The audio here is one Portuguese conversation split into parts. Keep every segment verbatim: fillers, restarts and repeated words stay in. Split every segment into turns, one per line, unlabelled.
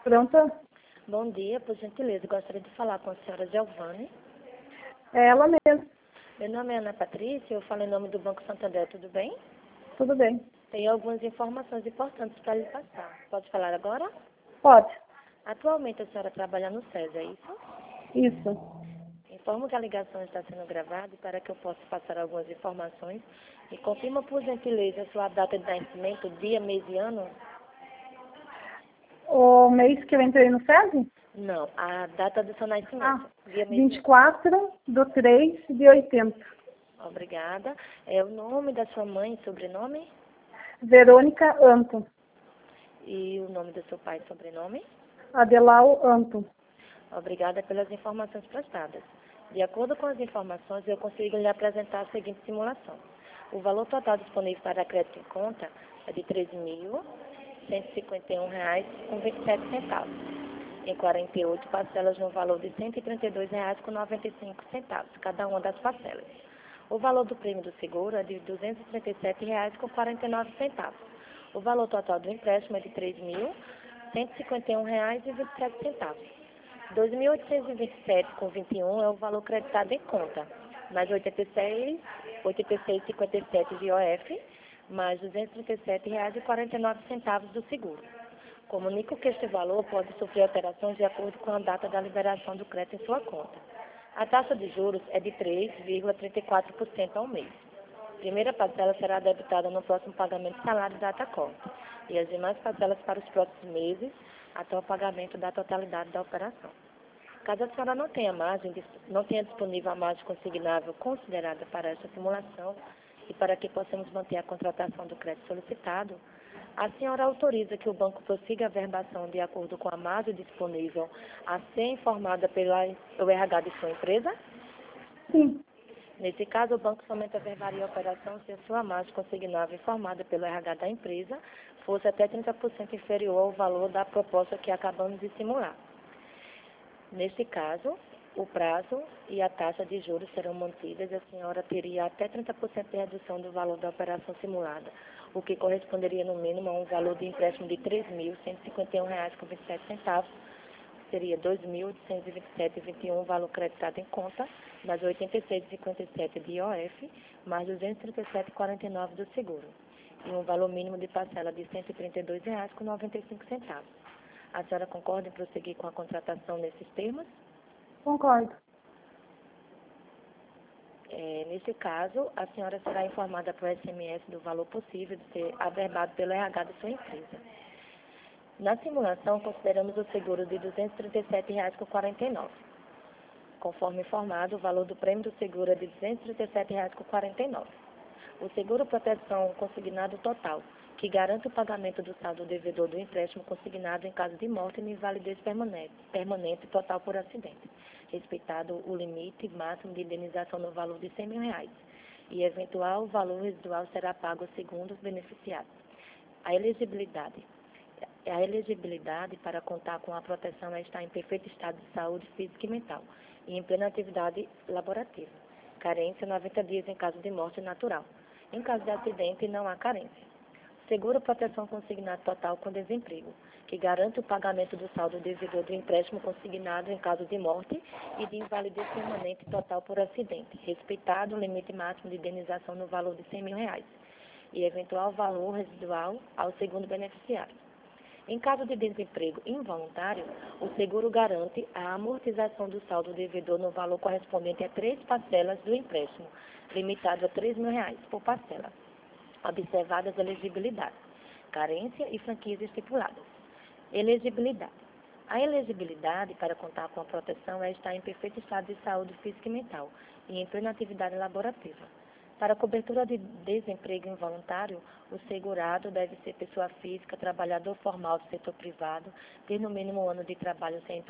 Pronta?
Bom dia, por gentileza, gostaria de falar com a senhora Giovanni.
É ela mesmo.
Meu nome é Ana Patrícia, eu falo em nome do Banco Santander, tudo bem?
Tudo bem.
Tenho algumas informações importantes para lhe passar. Pode falar agora?
Pode.
Atualmente a senhora trabalha no SES, é isso?
Isso.
Informo que a ligação está sendo gravada e para que eu possa passar algumas informações. E confirma, por gentileza, a sua data de nascimento, dia, mês e ano?
O mês que eu entrei no SESI?
Não, a data do seu nascimento.
Ah,
dia, mês
vinte e quatro do três de oitenta.
Obrigada. É o nome da sua mãe e sobrenome?
Verônica Anton.
E o nome do seu pai e sobrenome?
Adelau Anton.
Obrigada pelas informações prestadas. De acordo com as informações, eu consigo lhe apresentar a seguinte simulação. O valor total disponível para crédito em conta é de treze mil cento e cinquenta e um reais com vinte e sete centavos, em quarenta e oito parcelas no valor de cento e trinta e dois reais com noventa e cinco centavos, cada uma das parcelas. O valor do prêmio do seguro é de duzentos e trinta e sete reais com quarenta e nove centavos. O valor total do empréstimo é de três mil cento e cinquenta e um reais e vinte e sete centavos. dois mil oitocentos e vinte e sete reais com vinte e um é o valor creditado em conta, mais oitenta e seis reais e cinquenta e sete de I O F, mais duzentos e trinta e sete reais e quarenta e nove centavos do seguro. Comunico que este valor pode sofrer alterações de acordo com a data da liberação do crédito em sua conta. A taxa de juros é de três vírgula trinta e quatro por cento ao mês. A primeira parcela será debitada no próximo pagamento de salário da data conta, e as demais parcelas para os próximos meses, até o pagamento da totalidade da operação. Caso a senhora não tenha margem, não tenha disponível a margem consignável considerada para esta simulação e para que possamos manter a contratação do crédito solicitado, a senhora autoriza que o banco prossiga a verbação de acordo com a margem disponível a ser informada pela, pelo R H de sua empresa?
Sim.
Nesse caso, o banco somente averbaria a operação se a sua margem consignável informada pelo R H da empresa fosse até trinta por cento inferior ao valor da proposta que acabamos de simular. Neste caso, o prazo e a taxa de juros serão mantidas e a senhora teria até trinta por cento de redução do valor da operação simulada, o que corresponderia no mínimo a um valor de empréstimo de três mil cento e cinquenta e um reais com vinte e sete centavos, seria dois mil oitocentos e vinte e sete reais e vinte e um valor creditado em conta, mais oitenta e seis reais e cinquenta e sete de I O F, mais duzentos e trinta e sete reais e quarenta e nove do seguro, e um valor mínimo de parcela de cento e trinta e dois reais com noventa e cinco centavos. A senhora concorda em prosseguir com a contratação nesses termos?
Concordo.
É, nesse caso, a senhora será informada por S M S do valor possível de ser averbado pelo R H de sua empresa. Na simulação, consideramos o seguro de duzentos e trinta e sete reais com quarenta e nove centavos. Conforme informado, o valor do prêmio do seguro é de duzentos e trinta e sete reais com quarenta e nove centavos. O seguro proteção consignado total, que garante o pagamento do saldo devedor do empréstimo consignado em caso de morte e invalidez permanente, permanente total por acidente, respeitado o limite máximo de indenização no valor de cem mil reais, e eventual valor residual será pago segundo os beneficiados. A elegibilidade. A elegibilidade para contar com a proteção é estar em perfeito estado de saúde física e mental e em plena atividade laborativa. Carência noventa dias em caso de morte natural. Em caso de acidente, não há carência. Seguro proteção consignado total com desemprego, que garante o pagamento do saldo devedor do empréstimo consignado em caso de morte e de invalidez permanente total por acidente, respeitado o limite máximo de indenização no valor de cem mil reais e eventual valor residual ao segundo beneficiário. Em caso de desemprego involuntário, o seguro garante a amortização do saldo devedor no valor correspondente a três parcelas do empréstimo, limitado a três mil reais por parcela, observadas a elegibilidade, carência e franquias estipuladas. Elegibilidade. A elegibilidade para contar com a proteção é estar em perfeito estado de saúde física e mental e em plena atividade laborativa. Para a cobertura de desemprego involuntário, o segurado deve ser pessoa física, trabalhador formal do setor privado, ter no mínimo um ano de trabalho sem,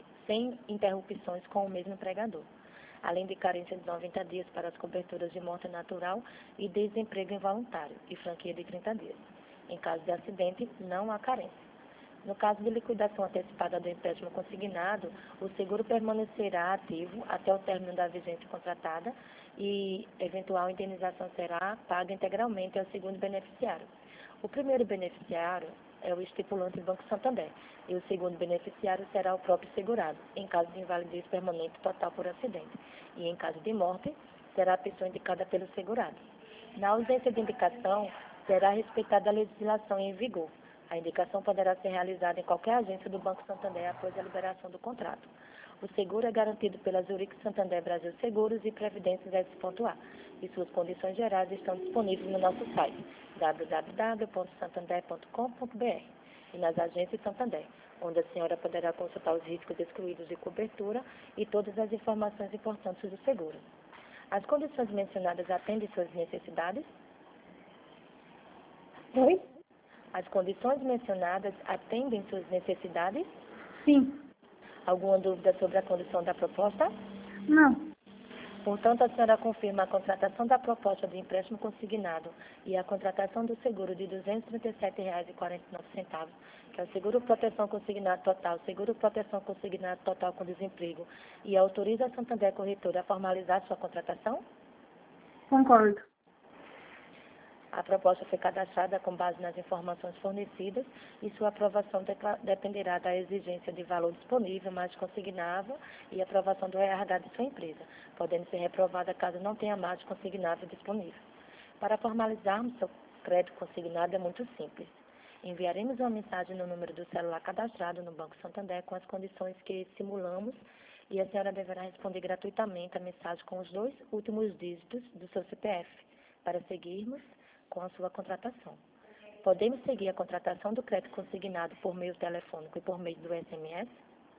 sem interrupções com o mesmo empregador, além de carência de noventa dias para as coberturas de morte natural e desemprego involuntário, e franquia de trinta dias. Em caso de acidente, não há carência. No caso de liquidação antecipada do empréstimo consignado, o seguro permanecerá ativo até o término da vigência contratada e eventual indenização será paga integralmente ao segundo beneficiário. O primeiro beneficiário é o estipulante Banco Santander, e o segundo beneficiário será o próprio segurado, em caso de invalidez permanente total por acidente, e em caso de morte, será a pessoa indicada pelo segurado. Na ausência de indicação, será respeitada a legislação em vigor. A indicação poderá ser realizada em qualquer agência do Banco Santander após a liberação do contrato. O seguro é garantido pela Zurich Santander Brasil Seguros e Previdências S ponto A, e suas condições gerais estão disponíveis no nosso site w w w ponto santander ponto com ponto b r e nas agências Santander, onde a senhora poderá consultar os riscos excluídos de cobertura e todas as informações importantes do seguro. As condições mencionadas atendem suas necessidades?
Oi?
As condições mencionadas atendem suas necessidades?
Sim.
Alguma dúvida sobre a condição da proposta?
Não.
Portanto, a senhora confirma a contratação da proposta de empréstimo consignado e a contratação do seguro de duzentos e trinta e sete reais e quarenta e nove centavos, que é o seguro proteção consignado total, seguro proteção consignado total com desemprego, e autoriza a Santander Corretora a formalizar sua contratação?
Concordo.
A proposta foi cadastrada com base nas informações fornecidas e sua aprovação dependerá da exigência de valor disponível, mais consignável e aprovação do R H de sua empresa, podendo ser reprovada caso não tenha mais consignável disponível. Para formalizarmos seu crédito consignado é muito simples. Enviaremos uma mensagem no número do celular cadastrado no Banco Santander com as condições que simulamos e a senhora deverá responder gratuitamente a mensagem com os dois últimos dígitos do seu C P F para seguirmos com a sua contratação. Podemos seguir a contratação do crédito consignado por meio telefônico e por meio do S M S?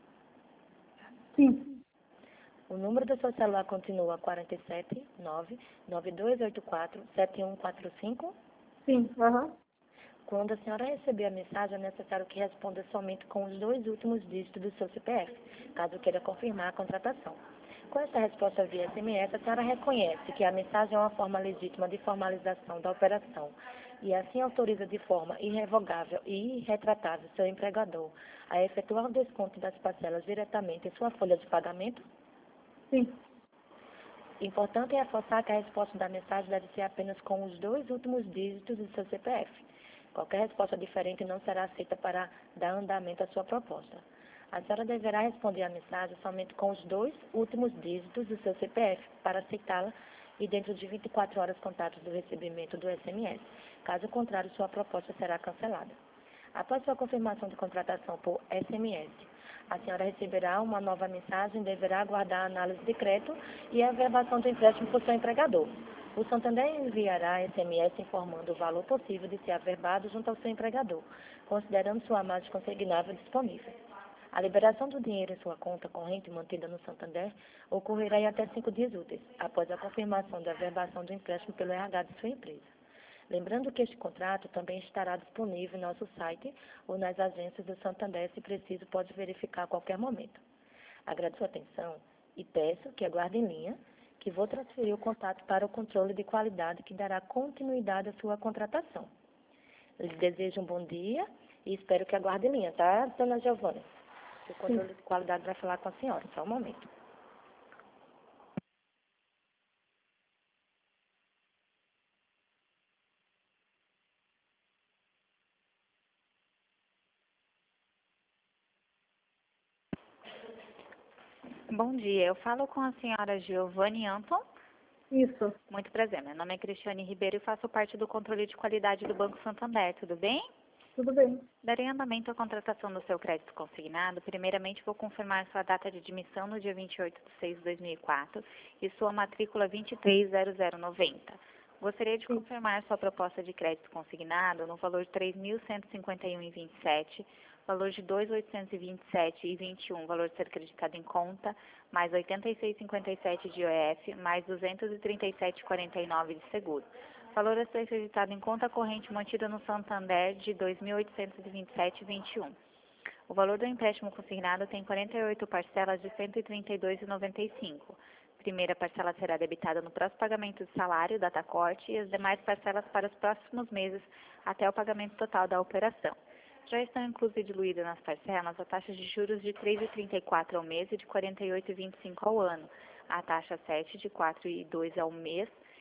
Sim.
O número do seu celular continua quatro sete nove nove dois oito quatro sete um quatro cinco?
Sim. Aham.
Quando a senhora receber a mensagem, é necessário que responda somente com os dois últimos dígitos do seu C P F, caso queira confirmar a contratação. Com essa resposta via S M S, a senhora reconhece que a mensagem é uma forma legítima de formalização da operação e assim autoriza de forma irrevogável e irretratável seu empregador a efetuar o desconto das parcelas diretamente em sua folha de pagamento?
Sim.
Importante é reforçar que a resposta da mensagem deve ser apenas com os dois últimos dígitos do seu C P F. Qualquer resposta diferente não será aceita para dar andamento à sua proposta. A senhora deverá responder a mensagem somente com os dois últimos dígitos do seu C P F para aceitá-la e dentro de vinte e quatro horas contadas do recebimento do S M S. Caso contrário, sua proposta será cancelada. Após sua confirmação de contratação por S M S, a senhora receberá uma nova mensagem e deverá aguardar a análise de crédito e a averbação do empréstimo por seu empregador. O Santander enviará S M S informando o valor possível de ser averbado junto ao seu empregador, considerando sua margem consignável disponível. A liberação do dinheiro em sua conta corrente mantida no Santander ocorrerá em até cinco dias úteis, após a confirmação da averbação do empréstimo pelo R H de sua empresa. Lembrando que este contrato também estará disponível em nosso site ou nas agências do Santander, se preciso, pode verificar a qualquer momento. Agradeço a atenção e peço que aguarde em linha, que vou transferir o contato para o controle de qualidade que dará continuidade à sua contratação. Lhe desejo um bom dia e espero que aguarde em linha, tá, dona Giovana? O controle de qualidade vai falar com a senhora, só um momento.
Bom dia, eu falo com a senhora Giovanni Anton.
Isso.
Muito prazer, meu nome é Cristiane Ribeiro e faço parte do controle de qualidade do Banco Santander, tudo bem?
Tudo bem.
Darei andamento à contratação do seu crédito consignado. Primeiramente, vou confirmar sua data de admissão no dia vinte e oito de seis de dois mil e quatro e sua matrícula vinte e três zero zero noventa. Gostaria de
Sim.
confirmar sua proposta de crédito consignado no valor de três mil cento e cinquenta e um reais e vinte e sete centavos, valor de dois mil oitocentos e vinte e sete reais e vinte e um centavos, valor a ser acreditado em conta, mais oitenta e seis reais e cinquenta e sete centavos de I O F, mais duzentos e trinta e sete reais e quarenta e nove centavos de seguro. Valor a ser acreditado em conta corrente mantida no Santander de dois mil oitocentos e vinte e sete reais e vinte e um centavos. O valor do empréstimo consignado tem quarenta e oito parcelas de cento e trinta e dois reais e noventa e cinco centavos. Primeira parcela será debitada no próximo pagamento de salário, data corte, e as demais parcelas para os próximos meses até o pagamento total da operação. Já estão inclusas e diluídas nas parcelas a taxa de juros de três vírgula trinta e quatro ao mês e de quarenta e oito vírgula vinte e cinco ao ano, a taxa sete de quatro vírgula dois ao mês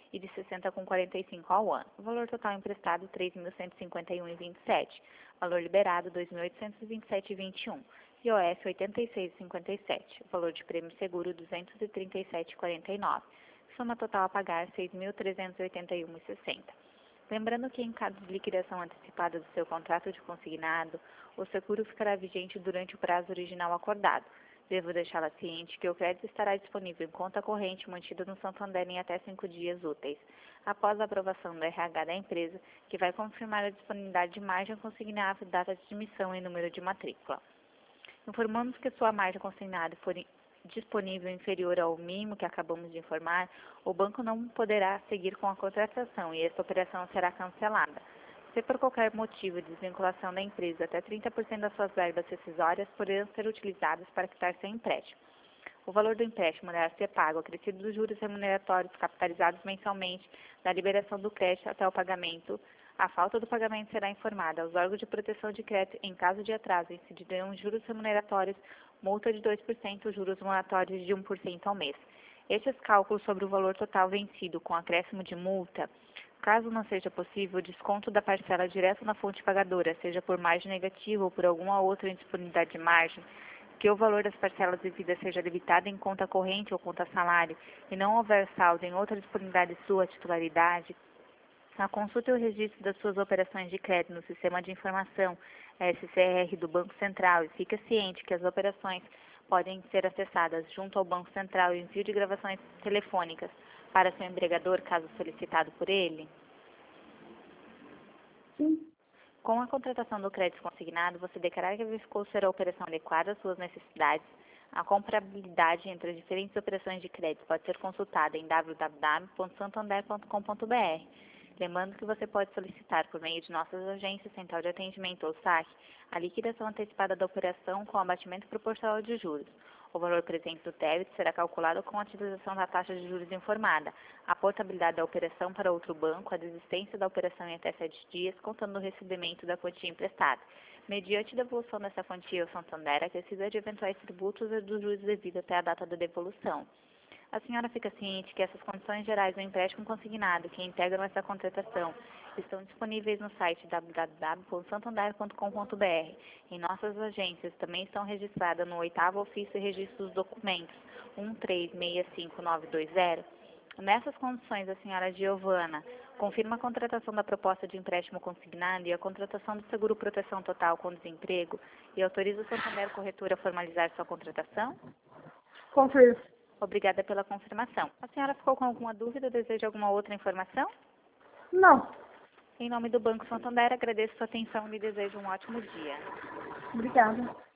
e de sessenta vírgula quarenta e cinco ao ano. O valor total emprestado, três mil cento e cinquenta e um vírgula vinte e sete. Valor liberado, dois mil oitocentos e vinte e sete vírgula vinte e um. I O F, oitenta e seis vírgula cinquenta e sete. Valor de prêmio seguro, duzentos e trinta e sete vírgula quarenta e nove. Soma total a pagar, seis mil trezentos e oitenta e um vírgula sessenta. Lembrando que, em caso de liquidação antecipada do seu contrato de consignado, o seguro ficará vigente durante o prazo original acordado. Devo deixá-la ciente que o crédito estará disponível em conta corrente mantida no Santander em até cinco dias úteis, após a aprovação do R H da empresa, que vai confirmar a disponibilidade de margem consignada, data de emissão e número de matrícula. Informamos que sua margem consignada for disponível inferior ao mínimo que acabamos de informar, o banco não poderá seguir com a contratação e esta operação será cancelada. Se por qualquer motivo de desvinculação da empresa, até trinta por cento das suas verbas rescisórias poderão ser utilizadas para quitar seu empréstimo. O valor do empréstimo deverá ser pago acrescido dos juros remuneratórios capitalizados mensalmente da liberação do crédito até o pagamento. A falta do pagamento será informada aos órgãos de proteção de crédito. Em caso de atraso, incidirão juros remuneratórios, multa de dois por cento, juros moratórios de um por cento ao mês. Estes cálculos sobre o valor total vencido com acréscimo de multa, caso não seja possível, desconto da parcela direto na fonte pagadora, seja por margem negativa ou por alguma outra indisponibilidade de margem, que o valor das parcelas devidas seja debitado em conta corrente ou conta salário e não houver saldo em outra disponibilidade de sua titularidade, a consulta e o registro das suas operações de crédito no Sistema de Informação S C R do Banco Central e fica ciente que as operações podem ser acessadas junto ao Banco Central e envio de gravações telefônicas para seu empregador, caso solicitado por ele.
Sim.
Com a contratação do crédito consignado, você declara que verificou ser a operação adequada às suas necessidades. A comparabilidade entre as diferentes operações de crédito pode ser consultada em w w w ponto santander ponto com ponto b r. Lembrando que você pode solicitar, por meio de nossas agências, central de atendimento ou S A C, a liquidação antecipada da operação com abatimento proporcional de juros. O valor presente do débito será calculado com a utilização da taxa de juros informada, a portabilidade da operação para outro banco, a desistência da operação em até sete dias, contando o recebimento da quantia emprestada. Mediante devolução dessa quantia ao Santander, acrescida de eventuais tributos e dos juros devidos até a data da devolução. A senhora fica ciente que essas condições gerais do empréstimo consignado que integram essa contratação estão disponíveis no site w w w ponto santander ponto com ponto b r. Em nossas agências também estão registradas no oitavo ofício e registro dos documentos um três seis cinco nove dois zero. Nessas condições, a senhora Giovana confirma a contratação da proposta de empréstimo consignado e a contratação do seguro proteção total com desemprego e autoriza o Santander Corretora a formalizar sua contratação?
Confirmo.
Obrigada pela confirmação. A senhora ficou com alguma dúvida ou deseja alguma outra informação?
Não.
Em nome do Banco Santander, agradeço sua atenção e lhe desejo um ótimo dia.
Obrigada.